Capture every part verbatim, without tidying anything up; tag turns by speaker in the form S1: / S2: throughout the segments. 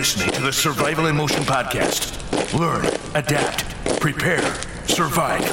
S1: listening to the Survival in Motion podcast. Learn, adapt, prepare, survive.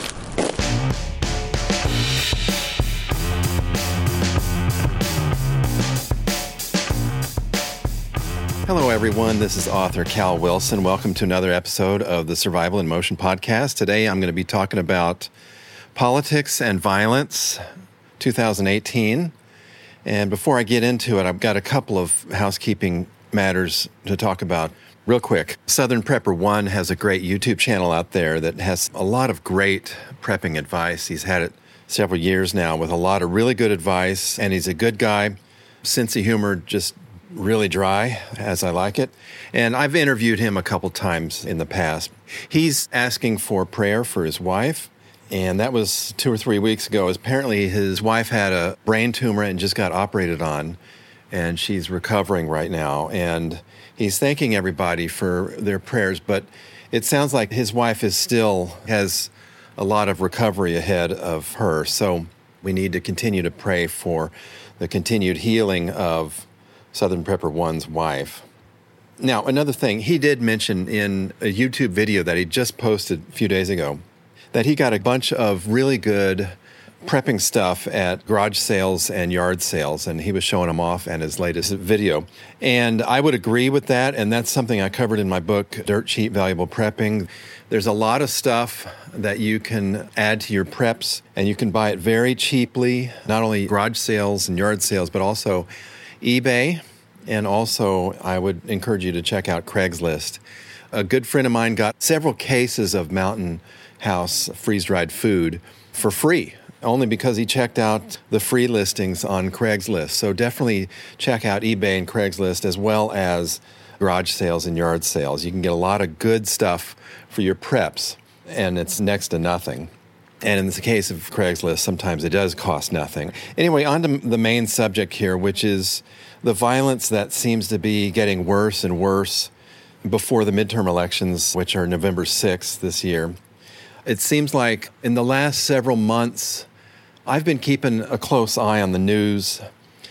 S2: Hello, everyone. This is author Cal Wilson. Welcome to another episode of the Survival in Motion podcast. Today, I'm going to be talking about politics and violence, two thousand eighteen. And before I get into it, I've got a couple of housekeeping matters to talk about real quick. Southern Prepper One has a great YouTube channel out there that has a lot of great prepping advice. He's had it several years now with a lot of really good advice, and he's a good guy. Sense of humor, just really dry, as I like it. And I've interviewed him a couple times in the past. He's asking for prayer for his wife, and that was two or three weeks ago. Apparently, his wife had a brain tumor and just got operated on, and she's recovering right now. And he's thanking everybody for their prayers, but it sounds like his wife is still has a lot of recovery ahead of her. So we need to continue to pray for the continued healing of Southern Prepper One's wife. Now, another thing, he did mention in a YouTube video that he just posted a few days ago that he got a bunch of really good prepping stuff at garage sales and yard sales, and he was showing them off in his latest video. And I would agree with that, and that's something I covered in my book, Dirt Cheap Valuable Prepping. There's a lot of stuff that you can add to your preps, and you can buy it very cheaply, not only garage sales and yard sales, but also eBay, and also I would encourage you to check out Craigslist. A good friend of mine got several cases of Mountain House freeze-dried food for free, only because he checked out the free listings on Craigslist. So definitely check out eBay and Craigslist as well as garage sales and yard sales. You can get a lot of good stuff for your preps, and it's next to nothing. And in the case of Craigslist, sometimes it does cost nothing. Anyway, on to the main subject here, which is the violence that seems to be getting worse and worse before the midterm elections, which are November sixth this year. It seems like in the last several months, I've been keeping a close eye on the news,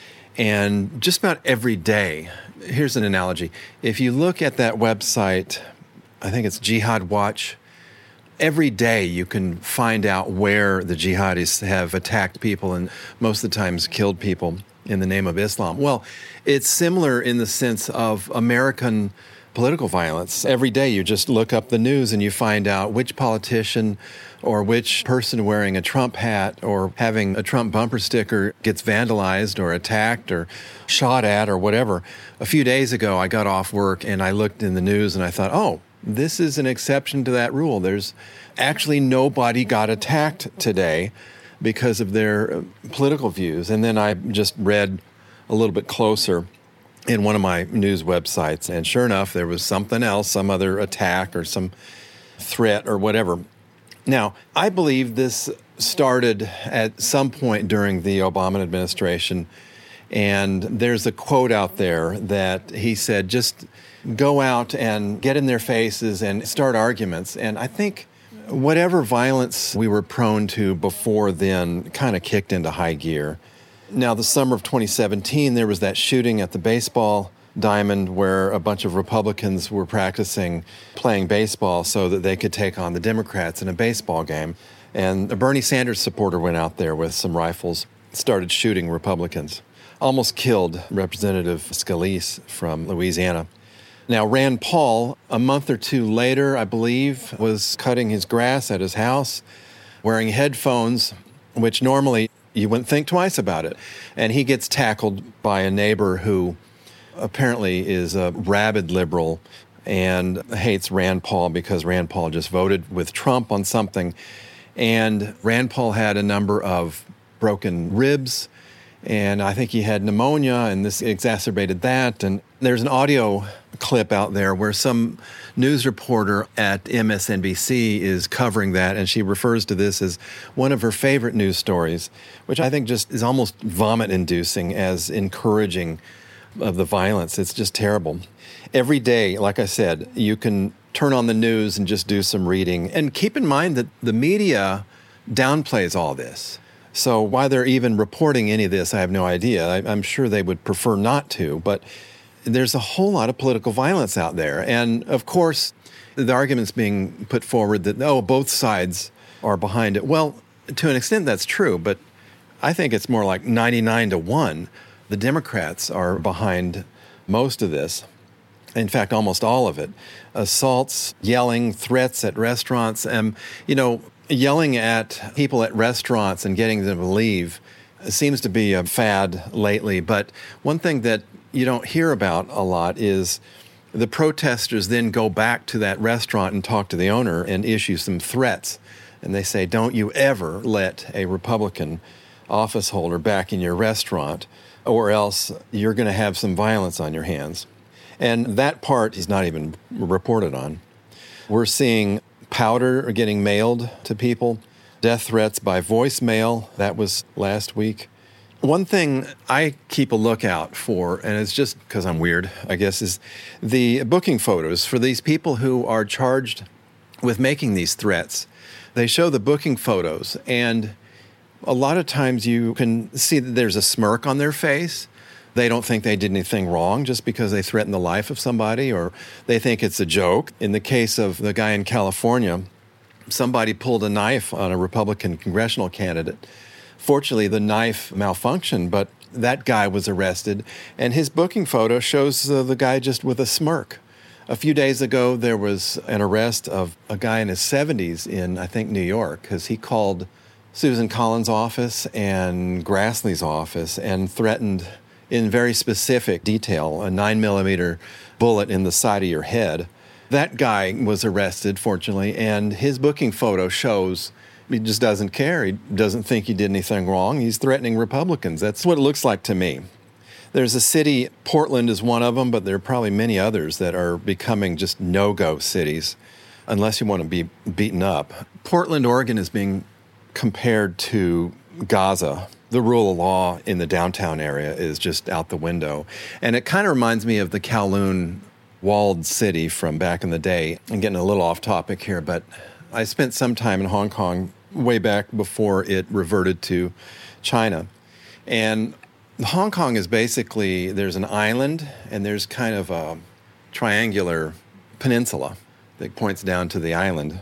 S2: and just about every day, here's an analogy. If you look at that website, I think it's Jihad Watch, every day you can find out where the jihadis have attacked people and most of the times killed people in the name of Islam. Well, it's similar in the sense of American political violence. Every day you just look up the news and you find out which politician or which person wearing a Trump hat or having a Trump bumper sticker gets vandalized or attacked or shot at or whatever. A few days ago, I got off work and I looked in the news and I thought, oh, this is an exception to that rule. There's actually nobody got attacked today because of their political views. And then I just read a little bit closer in one of my news websites, and sure enough, there was something else, some other attack or some threat or whatever. Now, I believe this started at some point during the Obama administration, and there's a quote out there that he said, just go out and get in their faces and start arguments. And I think whatever violence we were prone to before then kind of kicked into high gear. Now, the summer of twenty seventeen, there was that shooting at the baseball diamond where a bunch of Republicans were practicing playing baseball so that they could take on the Democrats in a baseball game. And a Bernie Sanders supporter went out there with some rifles, started shooting Republicans, almost killed Representative Scalise from Louisiana. Now, Rand Paul, a month or two later, I believe, was cutting his grass at his house, wearing headphones, which normally you wouldn't think twice about it. And he gets tackled by a neighbor who apparently is a rabid liberal and hates Rand Paul because Rand Paul just voted with Trump on something. And Rand Paul had a number of broken ribs, and I think he had pneumonia, and this exacerbated that. And there's an audio clip out there where some news reporter at M S N B C is covering that, and she refers to this as one of her favorite news stories, which I think just is almost vomit-inducing as encouraging of the violence. It's just terrible. Every day, like I said, you can turn on the news and just do some reading. And keep in mind that the media downplays all this. So why they're even reporting any of this, I have no idea. I, I'm sure they would prefer not to, but there's a whole lot of political violence out there. And of course, the argument's being put forward that, oh, both sides are behind it. Well, to an extent, that's true, but I think it's more like ninety-nine to one. The Democrats are behind most of this. In fact, almost all of it. Assaults, yelling, threats at restaurants. Um, you know, yelling at people at restaurants and getting them to leave seems to be a fad lately. But one thing that you don't hear about a lot is the protesters then go back to that restaurant and talk to the owner and issue some threats. And they say, don't you ever let a Republican office holder back in your restaurant, or else you're going to have some violence on your hands. And that part is not even reported on. We're seeing powder getting mailed to people, death threats by voicemail. That was last week. One thing I keep a lookout for, and it's just because I'm weird, I guess, is the booking photos for these people who are charged with making these threats. They show the booking photos, and a lot of times you can see that there's a smirk on their face. They don't think they did anything wrong just because they threatened the life of somebody, or they think it's a joke. In the case of the guy in California, somebody pulled a knife on a Republican congressional candidate. Fortunately, the knife malfunctioned, but that guy was arrested, and his booking photo shows uh, the guy just with a smirk. A few days ago, there was an arrest of a guy in his seventies in, I think, New York, because he called Susan Collins' office and Grassley's office and threatened in very specific detail a nine millimeter bullet in the side of your head. That guy was arrested, fortunately, and his booking photo shows he just doesn't care. He doesn't think he did anything wrong. He's threatening Republicans. That's what it looks like to me. There's a city, Portland is one of them, but there are probably many others that are becoming just no-go cities, unless you want to be beaten up. Portland, Oregon is being compared to Gaza. The rule of law in the downtown area is just out the window. And it kind of reminds me of the Kowloon walled city from back in the day. I'm getting a little off topic here, but I spent some time in Hong Kong way back before it reverted to China. And Hong Kong is basically, there's an island and there's kind of a triangular peninsula that points down to the island.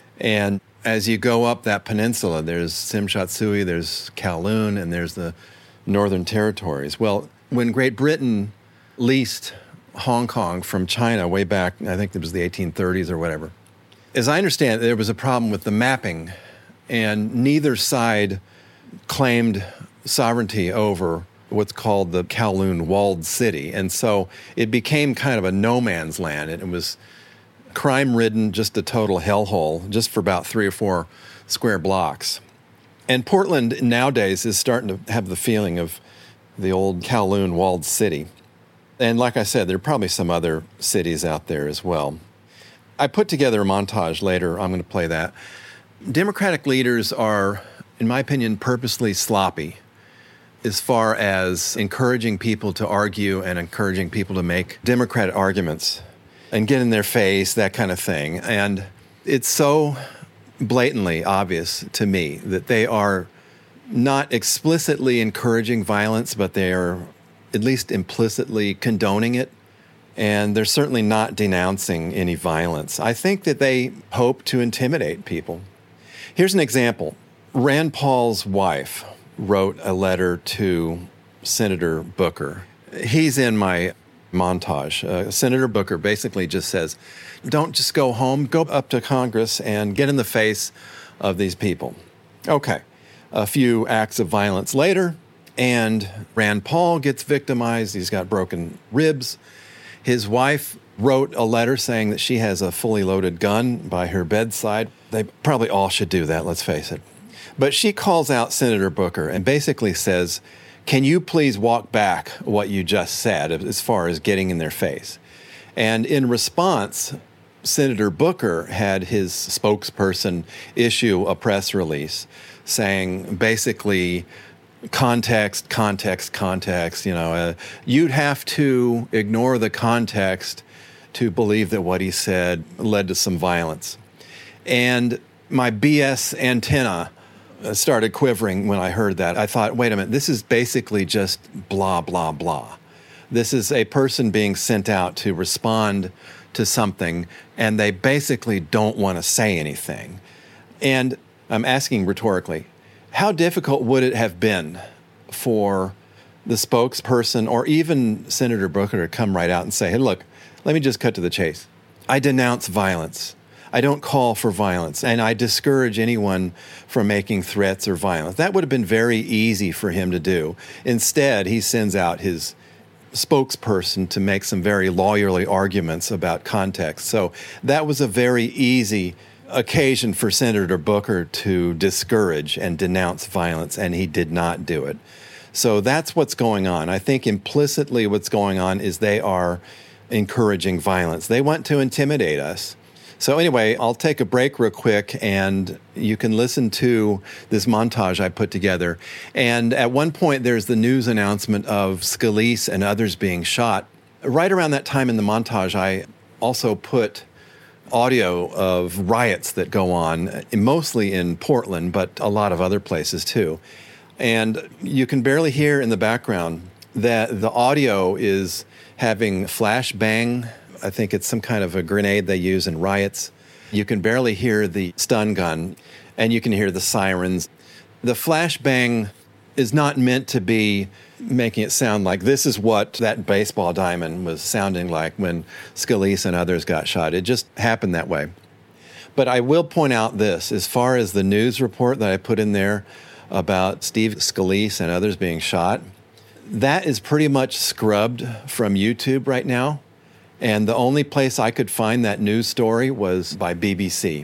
S2: And as you go up that peninsula, there's Tsim Sha Tsui, there's Kowloon, and there's the Northern Territories. Well, when Great Britain leased Hong Kong from China way back, I think it was the eighteen thirties or whatever, as I understand, there was a problem with the mapping, and neither side claimed sovereignty over what's called the Kowloon walled city. And so it became kind of a no man's land, and it was crime-ridden, just a total hellhole, just for about three or four square blocks. And Portland nowadays is starting to have the feeling of the old Kowloon walled city. And like I said, there are probably some other cities out there as well. I put together a montage later. I'm going to play that. Democratic leaders are, in my opinion, purposely sloppy as far as encouraging people to argue and encouraging people to make Democratic arguments and get in their face, that kind of thing. And it's so blatantly obvious to me that they are not explicitly encouraging violence, but they are at least implicitly condoning it. And they're certainly not denouncing any violence. I think that they hope to intimidate people. Here's an example. Rand Paul's wife wrote a letter to Senator Booker. He's in my montage. Uh, Senator Booker basically just says, don't just go home, go up to Congress and get in the face of these people. Okay. A few acts of violence later, and Rand Paul gets victimized. He's got broken ribs. His wife wrote a letter saying that she has a fully loaded gun by her bedside. They probably all should do that, let's face it. But she calls out Senator Booker and basically says, can you please walk back what you just said as far as getting in their face? And in response, Senator Booker had his spokesperson issue a press release saying basically, context, context, context, you know, uh, you'd have to ignore the context to believe that what he said led to some violence. And my B S antenna started quivering when I heard that. I thought, wait a minute, this is basically just blah, blah, blah. This is a person being sent out to respond to something, and they basically don't want to say anything. And I'm asking rhetorically, how difficult would it have been for the spokesperson or even Senator Booker to come right out and say, hey, look, let me just cut to the chase. I denounce violence. I don't call for violence, and I discourage anyone from making threats or violence. That would have been very easy for him to do. Instead, he sends out his spokesperson to make some very lawyerly arguments about context. So that was a very easy occasion for Senator Booker to discourage and denounce violence, and he did not do it. So that's what's going on. I think implicitly what's going on is they are encouraging violence. They want to intimidate us. So anyway, I'll take a break real quick, and you can listen to this montage I put together. And at one point, there's the news announcement of Scalise and others being shot. Right around that time in the montage, I also put audio of riots that go on, mostly in Portland, but a lot of other places too. And you can barely hear in the background that the audio is having flashbang. I think it's some kind of a grenade they use in riots. You can barely hear the stun gun, and you can hear the sirens. The flashbang is not meant to be making it sound like this is what that baseball diamond was sounding like when Scalise and others got shot. It just happened that way. But I will point out this, as far as the news report that I put in there about Steve Scalise and others being shot, that is pretty much scrubbed from YouTube right now. And the only place I could find that news story was by B B C.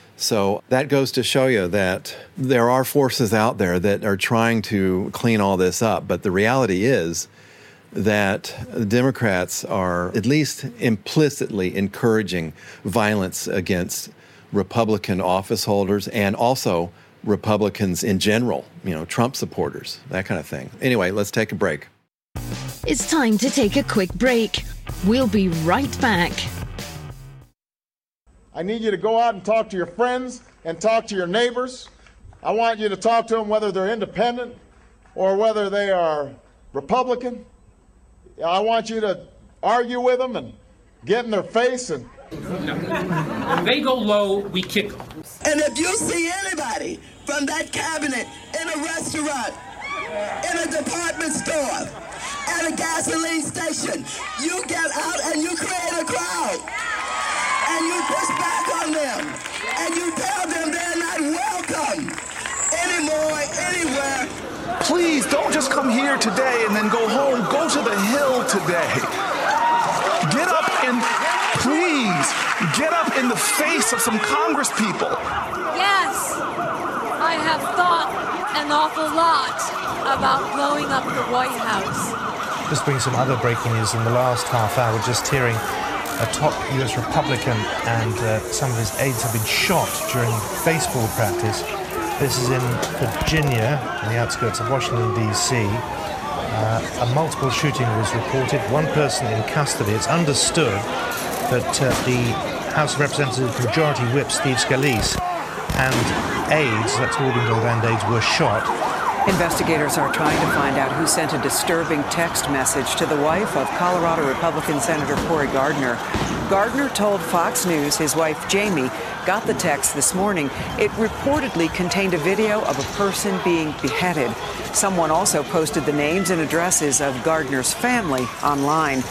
S2: So that goes to show you that there are forces out there that are trying to clean all this up. But the reality is that the Democrats are at least implicitly encouraging violence against Republican office holders and also Republicans in general, you know, Trump supporters, that kind of thing. Anyway, let's take a break.
S3: It's time to take a quick break. We'll be right back.
S4: I need you to go out and talk to your friends and talk to your neighbors. I want you to talk to them whether they're independent or whether they are Republican. I want you to argue with them and get in their face. And
S5: when they go low, we kick them.
S6: And if you see anybody from that cabinet in a restaurant, in a department store, at a gasoline station, you get out and you create a crowd. And you push back on them. And you tell them they're not welcome anymore, anywhere.
S7: Please don't just come here today and then go home. Go to the Hill today. Get up and please get up in the face of some Congress people.
S8: Yes, I have thought an awful lot about blowing up the White House.
S9: Just bring some other breaking news in the last half hour. Just hearing a top U S Republican and uh, some of his aides have been shot during baseball practice. This is in Virginia, on the outskirts of Washington, D C Uh, a multiple shooting was reported, one person in custody. It's understood that uh, the House of Representatives Majority Whip, Steve Scalise, and aides, that's Orville and aides, were shot.
S10: Investigators are trying to find out who sent a disturbing text message to the wife of Colorado Republican Senator Cory Gardner. Gardner told Fox News his wife, Jamie, got the text this morning. It reportedly contained a video of a person being beheaded. Someone also posted the names and addresses of Gardner's family online.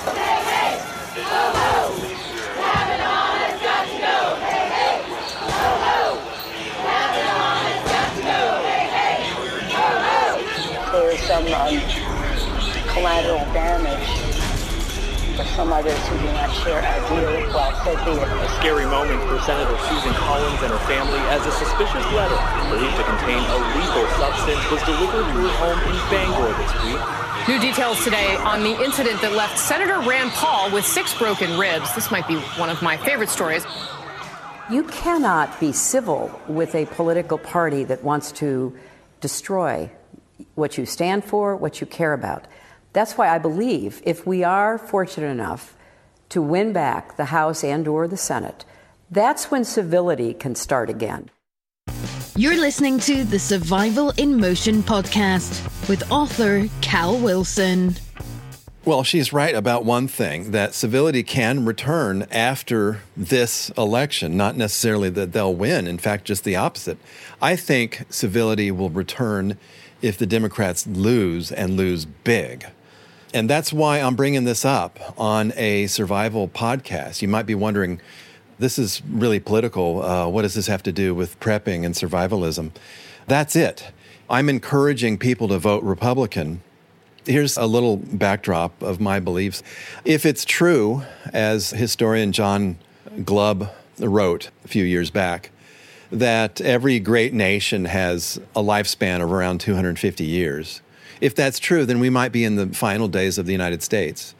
S11: Some um, collateral damage for some others who do not share our view. Well, so be it.
S12: A scary moment for Senator Susan Collins and her family as a suspicious letter believed to contain a lethal substance was delivered to her home in Bangor this week.
S13: New details today on the incident that left Senator Rand Paul with six broken ribs. This might be one of my favorite stories.
S14: You cannot be civil with a political party that wants to destroy what you stand for, what you care about. That's why I believe if we are fortunate enough to win back the House and or the Senate, that's when civility can start again.
S3: You're listening to the Survival in Motion podcast with author Cal Wilson.
S2: Well, she's right about one thing, that civility can return after this election, not necessarily that they'll win. In fact, just the opposite. I think civility will return if the Democrats lose and lose big. And that's why I'm bringing this up on a survival podcast. You might be wondering, this is really political. Uh, what does this have to do with prepping and survivalism? That's it. I'm encouraging people to vote Republican. Here's a little backdrop of my beliefs. If it's true, as historian John Glubb wrote a few years back, that every great nation has a lifespan of around two hundred fifty years, if that's true, then we might be in the final days of the United States.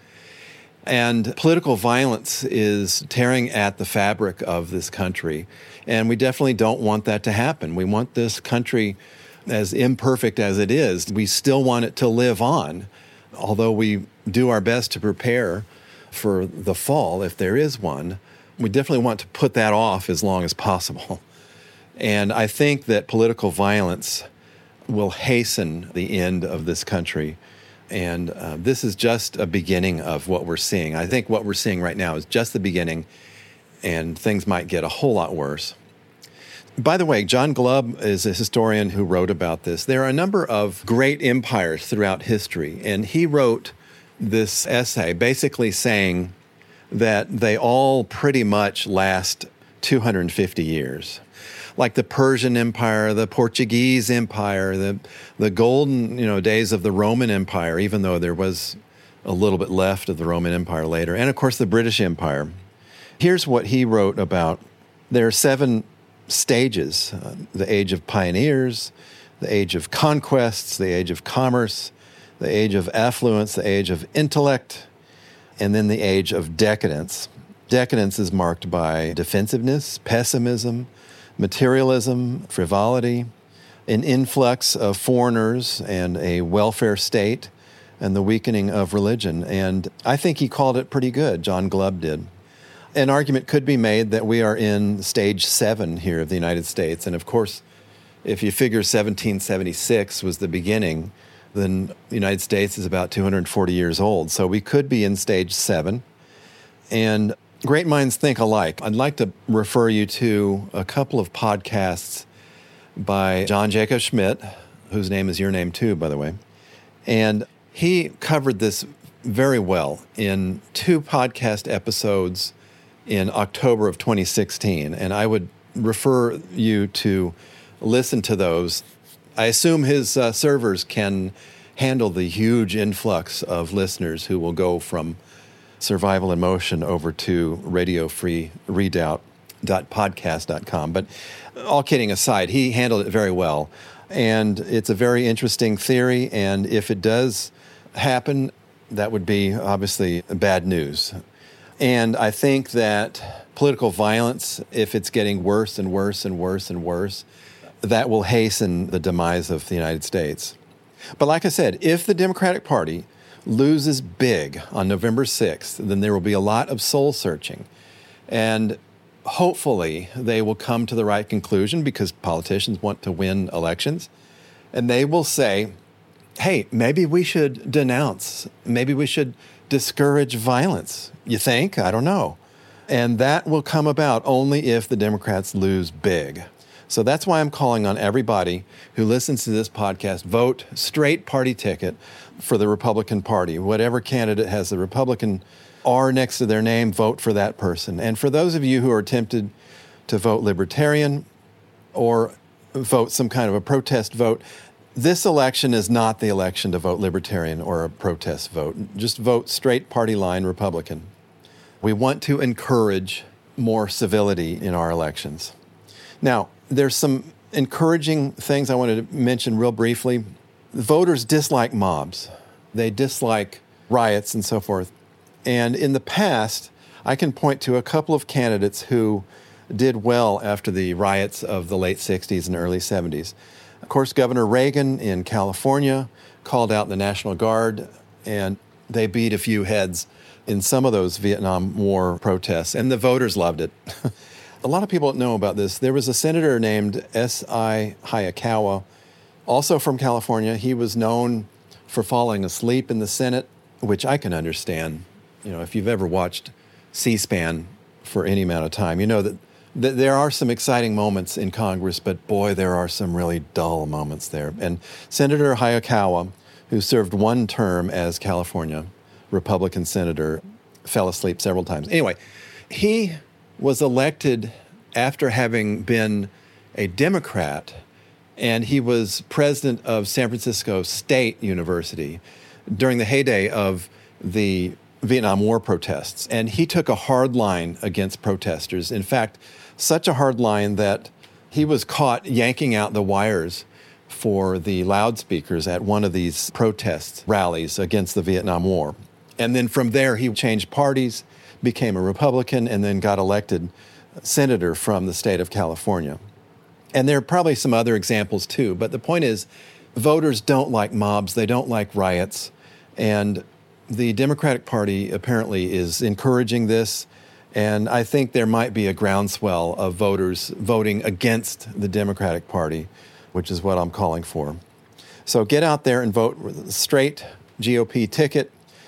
S2: And political violence is tearing at the fabric of this country, and we definitely don't want that to happen. We want this country, as imperfect as it is, we still want it to live on, although we do our best to prepare for the fall, if there is one. We definitely want to put that off as long as possible. And I think that political violence will hasten the end of this country. And uh, this is just a beginning of what we're seeing. I think what we're seeing right now is just the beginning, and things might get a whole lot worse. By the way, John Glubb is a historian who wrote about this. There are a number of great empires throughout history, and he wrote this essay basically saying that they all pretty much last two hundred fifty years. Like the Persian Empire, the Portuguese Empire, the the golden, you know, days of the Roman Empire, even though there was a little bit left of the Roman Empire later, and of course the British Empire. Here's what he wrote about. There are seven stages: uh, the age of pioneers, the age of conquests, the age of commerce, the age of affluence, the age of intellect, and then the age of decadence. Decadence is marked by defensiveness, pessimism, materialism, frivolity, an influx of foreigners and a welfare state, and the weakening of religion. And I think he called it pretty good, John Glubb did. An argument could be made that we are in stage seven here of the United States. And of course, if you figure seventeen seventy-six was the beginning, then the United States is about two hundred forty years old. So we could be in stage seven. And great minds think alike. I'd like to refer you to a couple of podcasts by John Jacob Schmidt, whose name is your name too, by the way. And he covered this very well in two podcast episodes in October of twenty sixteen. And I would refer you to listen to those. I assume his uh, servers can handle the huge influx of listeners who will go from Survival in Motion over to Radio Free Redoubt dot podcast dot com. But all kidding aside, he handled it very well. And it's a very interesting theory. And if it does happen, that would be obviously bad news. And I think that political violence, if it's getting worse and worse and worse and worse, that will hasten the demise of the United States. But like I said, if the Democratic Party loses big on November sixth, then there will be a lot of soul searching. And hopefully they will come to the right conclusion, because politicians want to win elections. And they will say, hey, maybe we should denounce, maybe we should discourage violence. You think? I don't know. And that will come about only if the Democrats lose big. So that's why I'm calling on everybody who listens to this podcast, vote straight party ticket for the Republican Party. Whatever candidate has the Republican R next to their name, vote for that person. And for those of you who are tempted to vote Libertarian or vote some kind of a protest vote, this election is not the election to vote Libertarian or a protest vote. Just vote straight party line Republican. We want to encourage more civility in our elections. Now, there's some encouraging things I wanted to mention real briefly. Voters dislike mobs. They dislike riots and so forth. And in the past, I can point to a couple of candidates who did well after the riots of the late sixties and early seventies. Of course, Governor Reagan in California called out the National Guard, and they beat a few heads in some of those Vietnam War protests, and the voters loved it. A lot of people don't know about this. There was a senator named S I Hayakawa, also from California. He was known for falling asleep in the Senate which I can understand. You know, if you've ever watched C-SPAN for any amount of time, you know that th- there are some exciting moments in Congress, but boy, there are some really dull moments there. And Senator Hayakawa, who served one term as California Republican senator, fell asleep several times. Anyway, he was elected after having been a Democrat, and he was president of San Francisco State University during the heyday of the Vietnam War protests. And he took a hard line against protesters. In fact, such a hard line that he was caught yanking out the wires for the loudspeakers at one of these protest rallies against the Vietnam War. And then from there, he changed parties, became a Republican, and then got elected senator from the state of California. And there are probably some other examples too, but the point is, voters don't like mobs, they don't like riots, and the Democratic Party apparently is encouraging this, and I think there might be a groundswell of voters voting against the Democratic Party, which is what I'm calling for. So get out there and vote with a straight G O P ticket,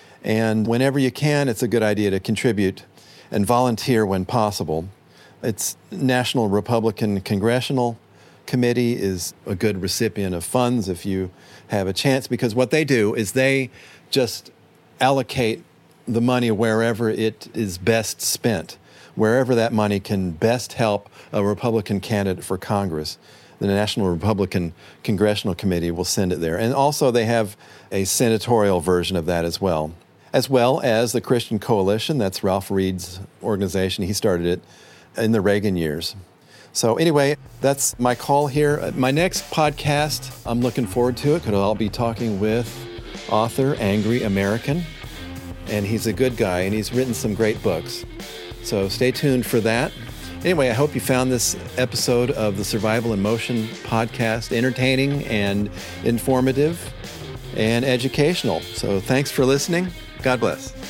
S2: and whenever you can, it's a good idea to contribute and volunteer when possible. It's National Republican Congressional Committee is a good recipient of funds if you have a chance, because what they do is they just allocate the money wherever it is best spent, wherever that money can best help a Republican candidate for Congress. The National Republican Congressional Committee will send it there. And also they have a senatorial version of that as well, as well as the Christian Coalition. That's Ralph Reed's organization. He started it in the Reagan years. So anyway, that's my call here. My next podcast, I'm looking forward to it because I'll be talking with author Angry American, and he's a good guy, and he's written some great books. So stay tuned for that. Anyway, I hope you found this episode of the Survival in Motion podcast entertaining and informative and educational. So thanks for listening. God bless.